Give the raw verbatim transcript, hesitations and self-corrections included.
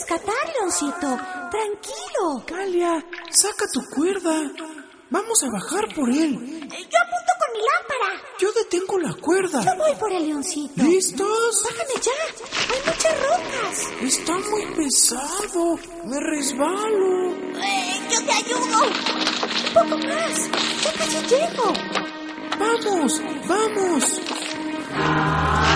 rescatar, Leoncito. Tranquilo. Calia, saca tu cuerda. Vamos a bajar por él. Yo apunto con mi lámpara. Yo detengo la cuerda. Yo voy por el Leoncito. ¿Listos? Bájame ya. Hay muchas rocas. Está muy pesado. Me resbalo. Eh, yo te ayudo. Un poco más. Ya casi llego. Vamos, vamos.